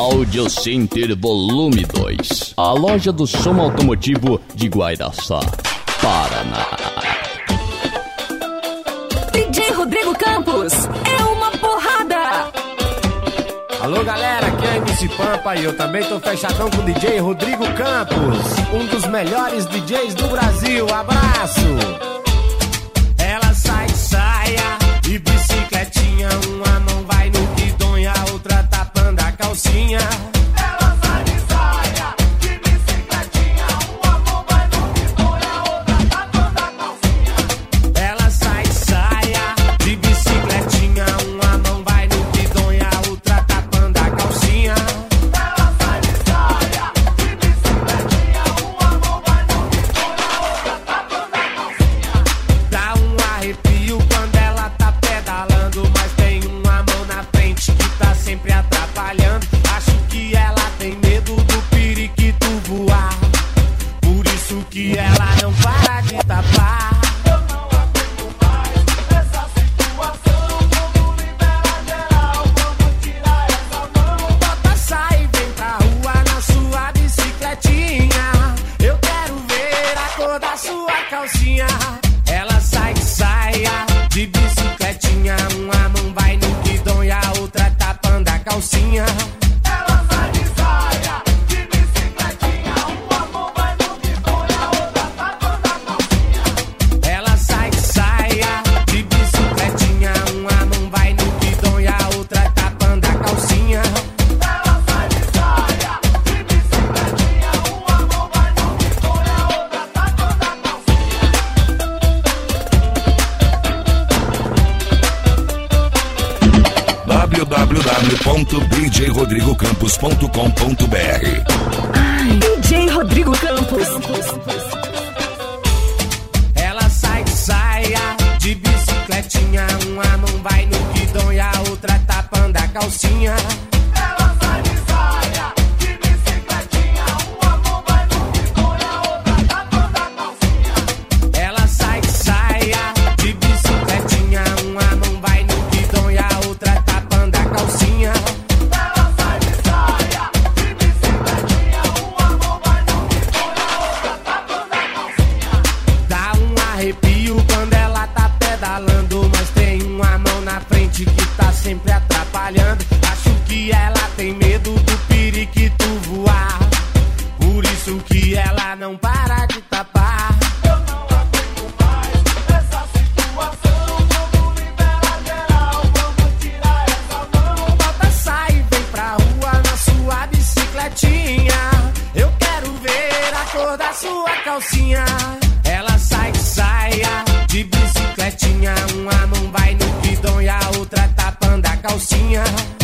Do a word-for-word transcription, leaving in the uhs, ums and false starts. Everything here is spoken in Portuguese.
Audio Center Volume dois. A loja do som automotivo de Guaraçá, Paraná. D J Rodrigo Campos é uma porrada. Alô galera, aqui é M C Pampa e eu também tô fechadão com o D J Rodrigo Campos, um dos melhores D Js do Brasil. Abraço! Ela sai de saia e bicicletinha, uma mão vai no guidão e a outra tapando a calcinha. Ela sai de saia e bicicletinha, uma mão vai no guidão e a outra tapando a calcinha. Ela sai de saia de bicicletinha, uma mão vai no guidão e a outra tapando a calcinha. Ela sai de saia de bicicletinha, uma mão vai no guidão e a outra tapando a calcinha. Dá um arrepio quando ela tá pedalando, mas tem uma mão na frente que tá sempre atrapalhando. Acho que ela tem medo do periquito voar, por isso que ela não para de tapar. Eu não aguento mais essa situação, vamos liberar geral, vamos tirar essa mão. Bota, sai e vem pra rua na sua bicicletinha, eu quero ver a cor da sua calcinha. Ela sai de saia de bicicletinha, uma mão vai no guidão e a outra tapando a calcinha. Ela sai de saia de bicicletinha, uma mão vai no guidão e a outra tapando a calcinha. Ela sai de saia de bicicletinha, uma mão vai no guidão e a outra tapando a calcinha. Ela sai de saia de bicicletinha, uma mão vai no guidão e a outra tapando a calcinha. w w w ponto d j rodrigo campos ponto com ponto b r. D J Rodrigo Campos. Ela sai de saia de bicicletinha, uma mão vai no guidão e a outra tapando a calcinha. Ela sai de saia de bicicletinha, uma mão vai no guidão e a outra tapando a calcinha. Ela sai de saia de bicicletinha, uma mão vai no guidão e a outra tapando a calcinha. Ela sai de saia de bicicletinha, uma mão vai no guidão e a outra tapando a calcinha. Dá um arrepio quando ela tá pedalando, mas tem uma mão na frente que tá sempre atrapalhando. Acho que ela tem medo do periquito voar, por isso que ela não para de tapar. Eu não aguento mais essa situação, vamos liberar geral, vamos tirar essa mão. Bota, sai e vem pra rua na sua bicicletinha, eu quero ver a cor da sua calcinha. Ela sai de saia de bicicletinha, uma mão vai no guidão e a outra tapando a calcinha.